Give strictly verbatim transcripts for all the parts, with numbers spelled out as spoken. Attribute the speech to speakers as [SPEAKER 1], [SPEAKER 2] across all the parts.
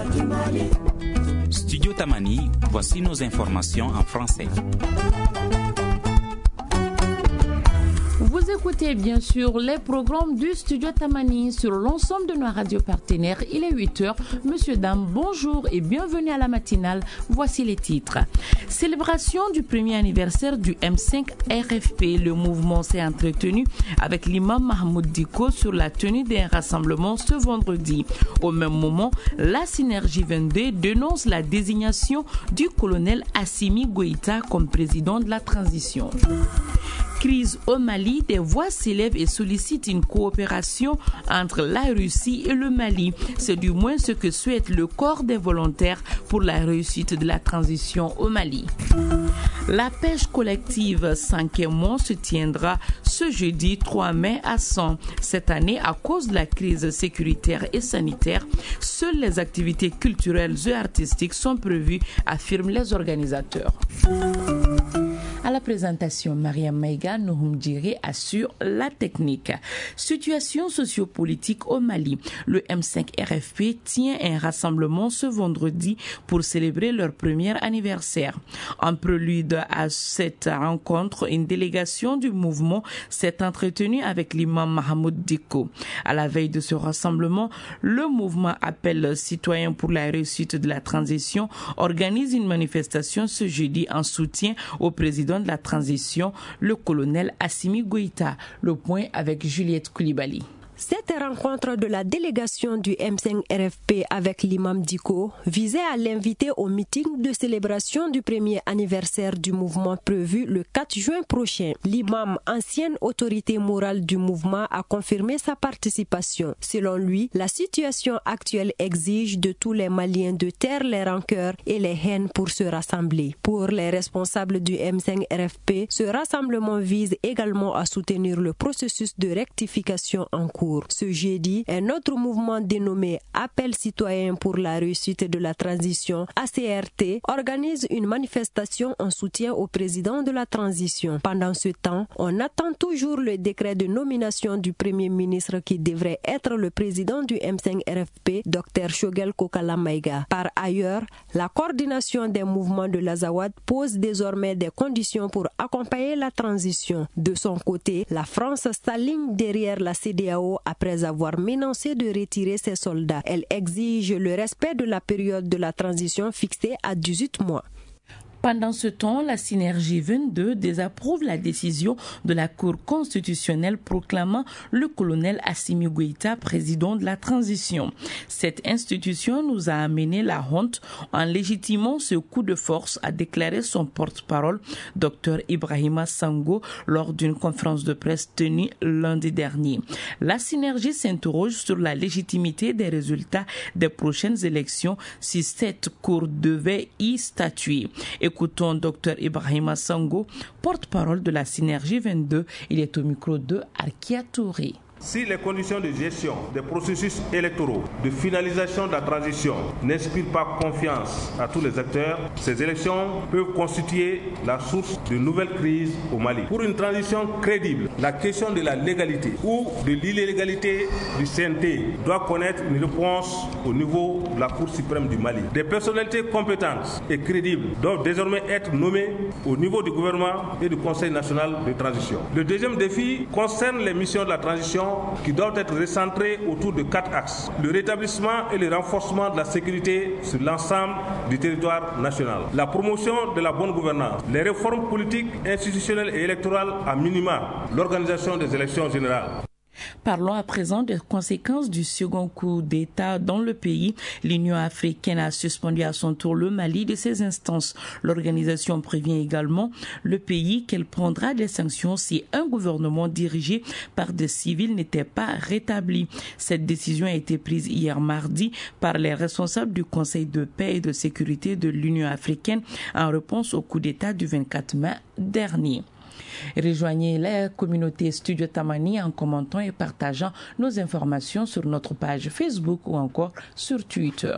[SPEAKER 1] Studio Tamani, voici nos informations en français.
[SPEAKER 2] Vous écoutez bien sûr les programmes du Studio Tamani sur l'ensemble de nos radios partenaires. Il est huit heures. Monsieur, dame, bonjour et bienvenue à la matinale. Voici les titres. Célébration du premier anniversaire du M cinq R F P. Le mouvement s'est entretenu avec l'imam Mahmoud Diko sur la tenue d'un rassemblement ce vendredi. Au même moment, la Synergie vingt-deux dénonce la désignation du colonel Assimi Goïta comme président de la transition. Crise au Mali, des voix s'élèvent et sollicitent une coopération entre la Russie et le Mali. C'est du moins ce que souhaite le corps des volontaires pour la réussite de la transition au Mali. La pêche collective cinquième mois se tiendra ce jeudi trois mai à Caen. Cette année, à cause de la crise sécuritaire et sanitaire, seules les activités culturelles et artistiques sont prévues, affirment les organisateurs. À la présentation, Mariam Maïga, Nouhoum Djiri assure la technique. Situation sociopolitique au Mali. Le M cinq R F P tient un rassemblement ce vendredi pour célébrer leur premier anniversaire. En prélude à cette rencontre, une délégation du mouvement s'est entretenue avec l'imam Mahmoud Diko. À la veille de ce rassemblement, le mouvement Appel citoyen pour la réussite de la transition organise une manifestation ce jeudi en soutien au président de la transition, le colonel Assimi Goïta. Le point avec Juliette Koulibaly.
[SPEAKER 3] Cette rencontre de la délégation du M cinq R F P avec l'imam Diko visait à l'inviter au meeting de célébration du premier anniversaire du mouvement prévu le quatre juin prochain. L'imam, ancienne autorité morale du mouvement, a confirmé sa participation. Selon lui, la situation actuelle exige de tous les Maliens de taire les rancœurs et les haines pour se rassembler. Pour les responsables du M cinq R F P, ce rassemblement vise également à soutenir le processus de rectification en cours. Ce jeudi, un autre mouvement dénommé Appel citoyen pour la réussite de la transition, A C R T, organise une manifestation en soutien au président de la transition. Pendant ce temps, on attend toujours le décret de nomination du premier ministre qui devrait être le président du M cinq R F P, Dr Shogel Kokala Maïga. Par ailleurs, la coordination des mouvements de l'Azawad pose désormais des conditions pour accompagner la transition. De son côté, la France s'aligne derrière la C D A O après avoir menacé de retirer ses soldats. Elle exige le respect de la période de la transition fixée à dix-huit mois.
[SPEAKER 2] Pendant ce temps, la Synergie vingt-deux désapprouve la décision de la Cour constitutionnelle proclamant le colonel Assimi Goïta président de la transition. Cette institution nous a amené la honte en légitimant ce coup de force, a déclaré son porte-parole, Dr Ibrahima Sango, lors d'une conférence de presse tenue lundi dernier. La Synergie s'interroge sur la légitimité des résultats des prochaines élections si cette Cour devait y statuer. Écoutons Dr Ibrahima Sango, porte-parole de la Synergie vingt-deux. Il est au micro de Arkia Touré.
[SPEAKER 4] Si les conditions de gestion des processus électoraux, de finalisation de la transition n'inspirent pas confiance à tous les acteurs, ces élections peuvent constituer la source de nouvelles crises au Mali. Pour une transition crédible, la question de la légalité ou de l'illégalité du C N T doit connaître une réponse au niveau de la Cour suprême du Mali. Des personnalités compétentes et crédibles doivent désormais être nommées au niveau du gouvernement et du Conseil national de transition. Le deuxième défi concerne les missions de la transition qui doivent être recentrés autour de quatre axes. Le rétablissement et le renforcement de la sécurité sur l'ensemble du territoire national. La promotion de la bonne gouvernance. Les réformes politiques, institutionnelles et électorales à minima. L'organisation des élections générales.
[SPEAKER 2] Parlons à présent des conséquences du second coup d'État dans le pays. L'Union africaine a suspendu à son tour le Mali de ses instances. L'organisation prévient également le pays qu'elle prendra des sanctions si un gouvernement dirigé par des civils n'était pas rétabli. Cette décision a été prise hier mardi par les responsables du Conseil de paix et de sécurité de l'Union africaine en réponse au coup d'État du vingt-quatre mai dernier. Rejoignez la communauté Studio Tamani en commentant et partageant nos informations sur notre page Facebook ou encore sur Twitter.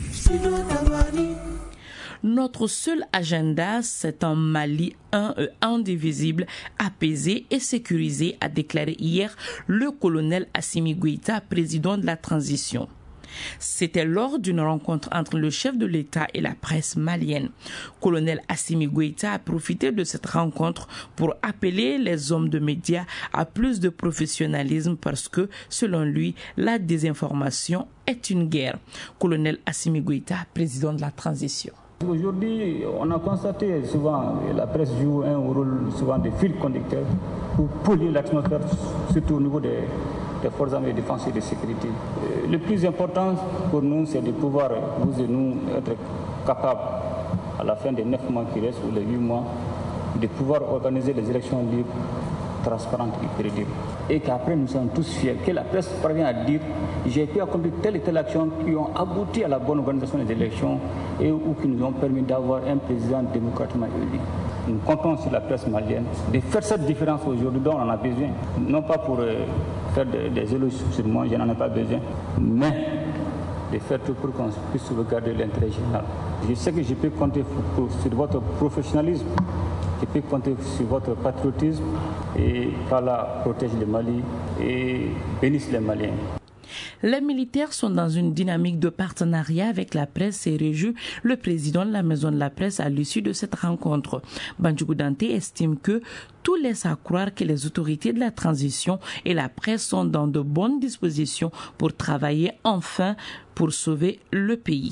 [SPEAKER 2] Notre seul agenda, c'est un Mali un et indivisible, apaisé et sécurisé, a déclaré hier le colonel Assimi Goïta, président de la transition. C'était lors d'une rencontre entre le chef de l'État et la presse malienne. Colonel Assimi Goïta a profité de cette rencontre pour appeler les hommes de médias à plus de professionnalisme parce que, selon lui, la désinformation est une guerre. Colonel Assimi Goïta, président de la transition.
[SPEAKER 5] Aujourd'hui, on a constaté souvent que la presse joue un rôle souvent de fil conducteur pour polluer l'atmosphère, surtout au niveau des des forces armées de défense et de sécurité. Le plus important pour nous, c'est de pouvoir, vous et nous, être capables, à la fin des neuf mois qui restent, ou les huit mois, de pouvoir organiser les élections libres, transparentes et crédibles. Et qu'après, nous sommes tous fiers, que la presse parvient à dire j'ai pu accomplir telle et telle action qui ont abouti à la bonne organisation des élections et ou qui nous ont permis d'avoir un président démocratiquement élu. Nous comptons sur la presse malienne de faire cette différence aujourd'hui dont on en a besoin. Non pas pour euh, faire des, des éloges sur moi, je n'en ai pas besoin, mais de faire tout pour qu'on puisse sauvegarder l'intérêt général. Je sais que je peux compter pour, pour, sur votre professionnalisme, je peux compter sur votre patriotisme et qu'Allah protège le Mali et bénisse les Maliens.
[SPEAKER 2] Les militaires sont dans une dynamique de partenariat avec la presse et réjouit le président de la Maison de la Presse à l'issue de cette rencontre. Bandjougou Dante estime que tout laisse à croire que les autorités de la transition et la presse sont dans de bonnes dispositions pour travailler enfin pour sauver le pays.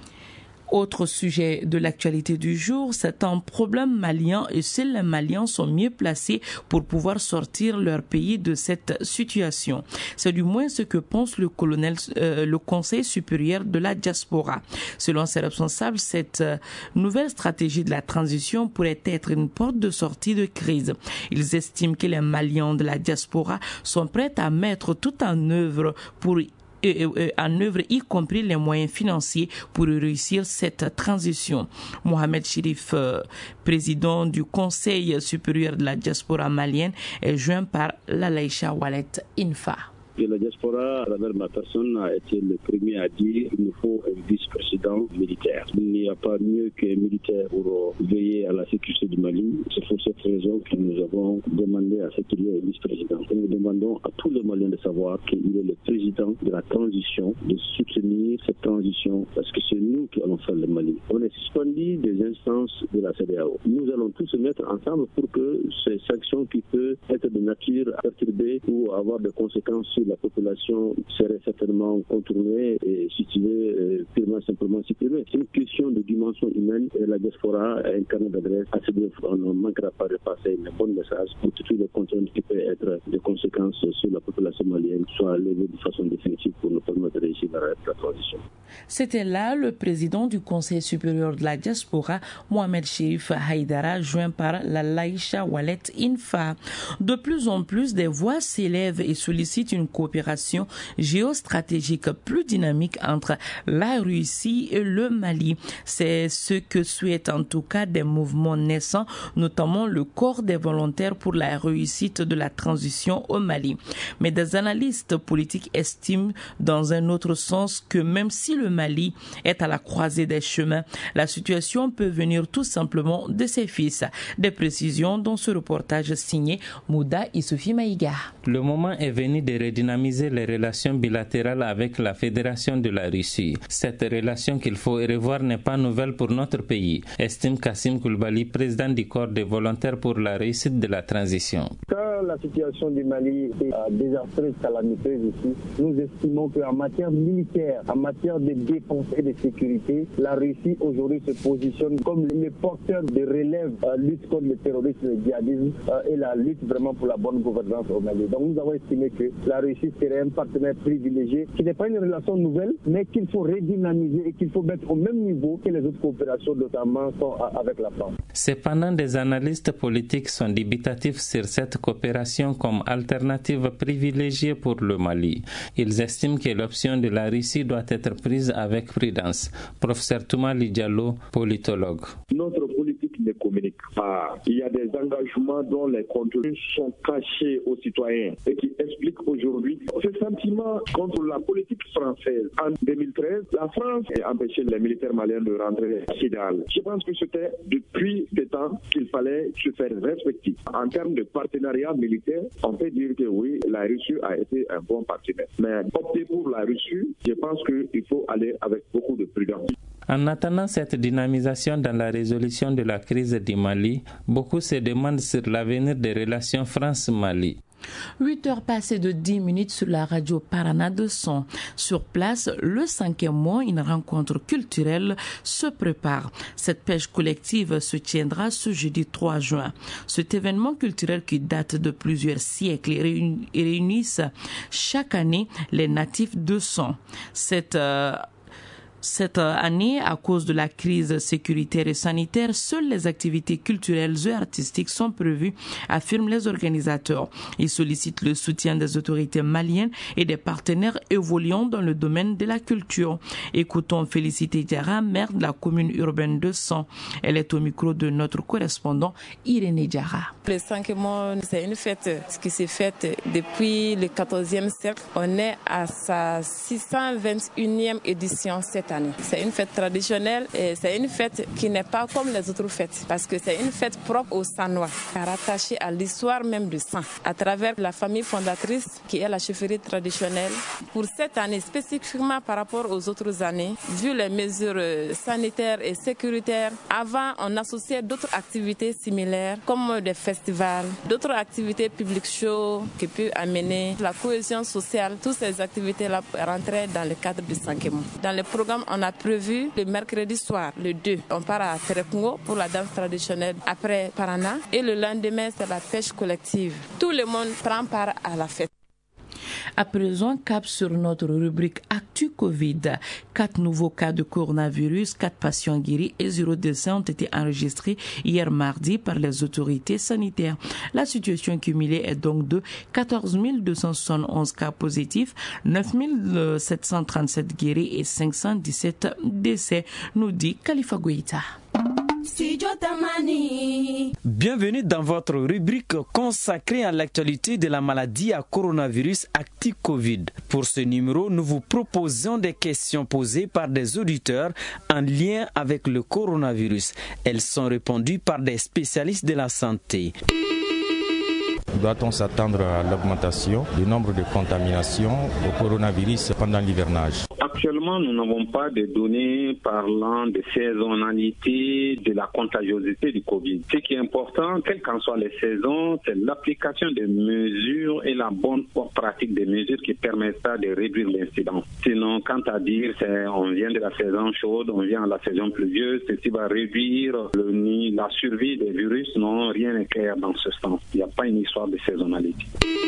[SPEAKER 2] Autre sujet de l'actualité du jour, c'est un problème malien et seuls les Maliens sont mieux placés pour pouvoir sortir leur pays de cette situation. C'est du moins ce que pense le colonel, euh, le Conseil supérieur de la diaspora. Selon ses responsables, cette euh, nouvelle stratégie de la transition pourrait être une porte de sortie de crise. Ils estiment que les Maliens de la diaspora sont prêts à mettre tout en œuvre pour en œuvre, y compris les moyens financiers pour réussir cette transition. Mohamed Chérif, président du Conseil supérieur de la diaspora malienne, est joint par Lalaïcha Wallet Infa.
[SPEAKER 6] Que la diaspora, à travers ma personne, a été le premier à dire qu'il nous faut un vice-président militaire. Il n'y a pas mieux qu'un militaire pour veiller à la sécurité du Mali. C'est pour cette raison que nous avons demandé à ce qu'il y ait un vice-président. Et nous demandons à tous les Maliens de savoir qu'il est le président de la transition, de soutenir cette transition, parce que c'est nous qui allons faire le Mali. On est suspendu des instances de la C E D E A O. Nous allons tous se mettre ensemble pour que ces sanctions qui peuvent être de nature à perturber ou avoir des conséquences sur la population serait certainement contournée et située euh, purement simplement supprimée. C'est une question de dimension humaine et la diaspora a un carnet d'adresse. À ce niveau, on ne manquera pas de passer un bon message pour toutes les contraintes qui peuvent être des conséquences sur la population malienne soient levées de façon définitive pour nous permettre de réussir la, la transition.
[SPEAKER 2] C'était là le président du Conseil supérieur de la diaspora, Mohamed Chérif Haïdara, joint par la Laïcha Wallet Infa. De plus en plus, des voix s'élèvent et sollicitent une coopération géostratégique plus dynamique entre la Russie et le Mali. C'est ce que souhaitent en tout cas des mouvements naissants, notamment le corps des volontaires pour la réussite de la transition au Mali. Mais des analystes politiques estiment dans un autre sens que même si le Mali est à la croisée des chemins, la situation peut venir tout simplement de ses fils. Des précisions dans ce reportage signé Mouda Issoufi Maïga.
[SPEAKER 7] Le moment est venu de redynamiser les relations bilatérales avec la Fédération de la Russie. Cette relation qu'il faut revoir n'est pas nouvelle pour notre pays, estime Kassim Koulibaly, président du corps des volontaires pour la réussite de la transition.
[SPEAKER 8] Quand la situation du Mali est désastreuse, calamiteuse ici, nous estimons qu'en matière militaire, en matière de défense et de sécurité, la Russie aujourd'hui se positionne comme le porteur de relève euh, lutte contre le terrorisme et le djihadisme euh, et la lutte vraiment pour la bonne gouvernance au Mali. Donc nous avons estimé que la Russie serait un partenaire privilégié, qui n'est pas une relation nouvelle, mais qu'il faut redynamiser et qu'il faut mettre au même niveau que les autres coopérations, notamment sont avec la France.
[SPEAKER 7] Cependant, des analystes politiques sont dubitatifs sur cette coopération comme alternative privilégiée pour le Mali. Ils estiment que l'option de la Russie doit être prise avec prudence. Professeur Toumali Diallo, politologue.
[SPEAKER 6] Notre politique n'est qu'au Dominique. Ah, il y a des engagements dont les contenus sont cachés aux citoyens et qui expliquent aujourd'hui ce sentiment contre la politique française. En deux mille treize, la France a empêché les militaires maliens de rentrer à Kidal. Je pense que c'était depuis ce temps qu'il fallait se faire respecter. En termes de partenariat militaire, on peut dire que oui, la Russie a été un bon partenaire. Mais opter pour la Russie, je pense qu'il faut aller avec beaucoup de prudence.
[SPEAKER 7] En attendant cette dynamisation dans la résolution de la crise du Mali, beaucoup se demandent sur l'avenir des relations France-Mali.
[SPEAKER 2] huit heures passées de dix minutes sur la radio Paraná de Son. Sur place, le cinquième mois, une rencontre culturelle se prépare. Cette pêche collective se tiendra ce jeudi trois juin. Cet événement culturel qui date de plusieurs siècles et réunit chaque année les natifs de Son. Cette euh, Cette année, à cause de la crise sécuritaire et sanitaire, seules les activités culturelles et artistiques sont prévues, affirment les organisateurs. Ils sollicitent le soutien des autorités maliennes et des partenaires évoluant dans le domaine de la culture. Écoutons Félicité Diarra, maire de la commune urbaine de Son. Elle est au micro de notre correspondant Irénée Diarra.
[SPEAKER 9] Le cinquième mois, c'est une fête qui s'est faite depuis le quatorzième siècle. On est à sa six cent vingt et unième édition cette année. C'est une fête traditionnelle et c'est une fête qui n'est pas comme les autres fêtes parce que c'est une fête propre aux Sanois, rattachée à l'histoire même du sang, à travers la famille fondatrice qui est la chefferie traditionnelle. Pour cette année, spécifiquement par rapport aux autres années, vu les mesures sanitaires et sécuritaires, avant on associait d'autres activités similaires comme des festivals, d'autres activités publiques show qui peuvent amener la cohésion sociale. Toutes ces activités-là rentraient dans le cadre du cinquième mois. Dans le programme, on a prévu le mercredi soir, le deux, on part à Terekungo pour la danse traditionnelle après Paraná et le lendemain c'est la pêche collective. Tout le monde prend part à la fête.
[SPEAKER 2] À présent, cap sur notre rubrique Actu Covid. Quatre nouveaux cas de coronavirus, quatre patients guéris et zéro décès ont été enregistrés hier mardi par les autorités sanitaires. La situation cumulée est donc de quatorze mille deux cent soixante-onze cas positifs, neuf mille sept cent trente-sept guéris et cinq cent dix-sept décès, nous dit Khalifa Goïta.
[SPEAKER 10] Bienvenue dans votre rubrique consacrée à l'actualité de la maladie à coronavirus Actu Covid. Pour ce numéro, nous vous proposons des questions posées par des auditeurs en lien avec le coronavirus. Elles sont répondues par des spécialistes de la santé.
[SPEAKER 11] Doit-on s'attendre à l'augmentation du nombre de contaminations au coronavirus pendant l'hivernage?
[SPEAKER 6] Actuellement, nous n'avons pas de données parlant de saisonnalité de la contagiosité du Covid. Ce qui est important, quelles qu'en soient les saisons, c'est l'application des mesures et la bonne pratique des mesures qui permettra de réduire l'incidence. Sinon, quant à dire, c'est, on vient de la saison chaude, on vient à la saison pluvieuse, ceci va réduire le, la survie des virus. Non, rien n'est clair dans ce sens. Il n'y a pas une histoire de saisonnalité.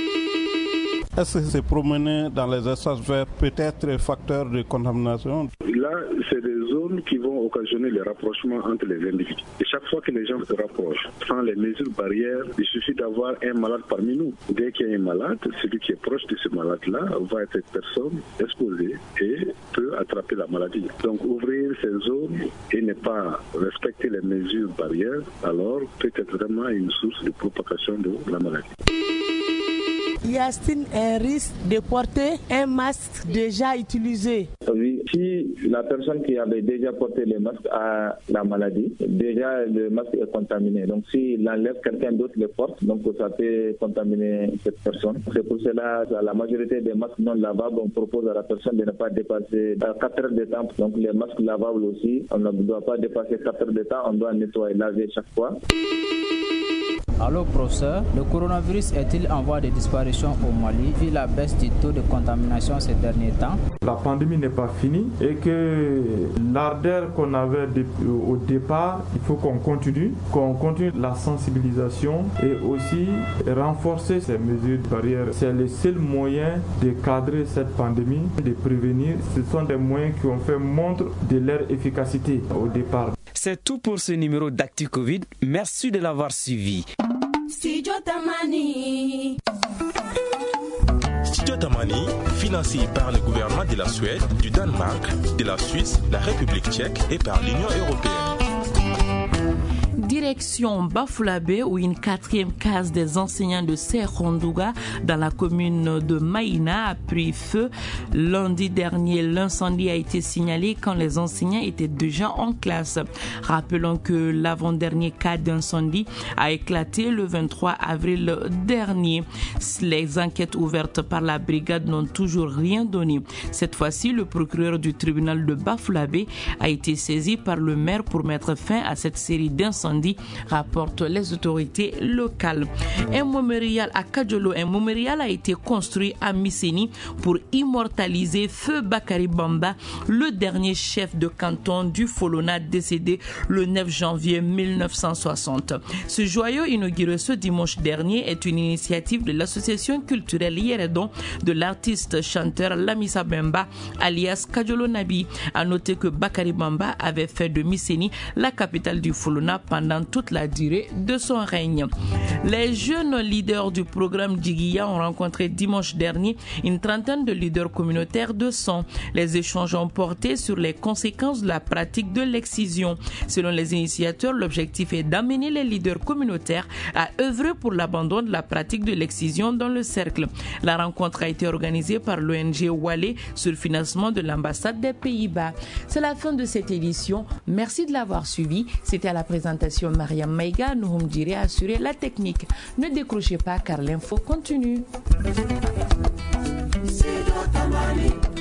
[SPEAKER 12] Est-ce que se promener dans les espaces verts peut être facteur de contamination?
[SPEAKER 6] Là, c'est des zones qui vont occasionner les rapprochements entre les individus. Et chaque fois que les gens se rapprochent, sans les mesures barrières, il suffit d'avoir un malade parmi nous. Dès qu'il y a un malade, celui qui est proche de ce malade-là va être une personne exposée et peut attraper la maladie. Donc ouvrir ces zones et ne pas respecter les mesures barrières, alors peut être vraiment une source de propagation de la maladie.
[SPEAKER 13] Y a-t-il un risque de porter un masque déjà utilisé?
[SPEAKER 14] Oui, si la personne qui avait déjà porté le masque a la maladie, déjà le masque est contaminé. Donc s'il enlève, quelqu'un d'autre le porte, donc ça peut contaminer cette personne. C'est pour cela que la majorité des masques non lavables, on propose à la personne de ne pas dépasser quatre heures de temps. Donc les masques lavables aussi, on ne doit pas dépasser quatre heures de temps, on doit nettoyer, laver chaque fois.
[SPEAKER 15] Allô professeur, le coronavirus est-il en voie de disparition au Mali vu la baisse du taux de contamination ces derniers temps?
[SPEAKER 16] La pandémie n'est pas finie et que l'ardeur qu'on avait au départ, il faut qu'on continue, qu'on continue la sensibilisation et aussi renforcer ces mesures barrières. C'est le seul moyen de cadrer cette pandémie, de prévenir. Ce sont des moyens qui ont fait montre de leur efficacité au départ.
[SPEAKER 10] C'est tout pour ce numéro d'Actu Covid. Merci de l'avoir suivi.
[SPEAKER 17] Studio Tamani.
[SPEAKER 18] Studio Tamani, financé par le gouvernement de la Suède, du Danemark, de la Suisse, la République tchèque et par l'Union européenne.
[SPEAKER 2] Direction Bafoulavé, où une quatrième case des enseignants de Serondouga dans la commune de Maïna a pris feu. Lundi dernier, l'incendie a été signalé quand les enseignants étaient déjà en classe. Rappelons que l'avant-dernier cas d'incendie a éclaté le vingt-trois avril dernier. Les enquêtes ouvertes par la brigade n'ont toujours rien donné. Cette fois-ci, le procureur du tribunal de Bafoulavé a été saisi par le maire pour mettre fin à cette série d'incendies, rapportent les autorités locales. Un mémorial à Kadjolo, un mémorial a été construit à Misséni pour immortaliser Feu Bakari Bamba, le dernier chef de canton du Folona décédé le neuf janvier mille neuf cent soixante. Ce joyau inauguré ce dimanche dernier est une initiative de l'association culturelle Yeredon de l'artiste chanteur Lamissa Bemba alias Kadjolo Nabi. A noter que Bakari Bamba avait fait de Misséni la capitale du Folona pendant toute la durée de son règne. Les jeunes leaders du programme Djiguiya ont rencontré dimanche dernier une trentaine de leaders communautaires de son. Les échanges ont porté sur les conséquences de la pratique de l'excision. Selon les initiateurs, l'objectif est d'amener les leaders communautaires à œuvrer pour l'abandon de la pratique de l'excision dans le cercle. La rencontre a été organisée par l'O N G Wale sur financement de l'ambassade des Pays-Bas. C'est la fin de cette édition. Merci de l'avoir suivi. C'était à la présentation Mariam Maïga. Nous me direz assurer la technique. Ne décrochez pas car l'info continue.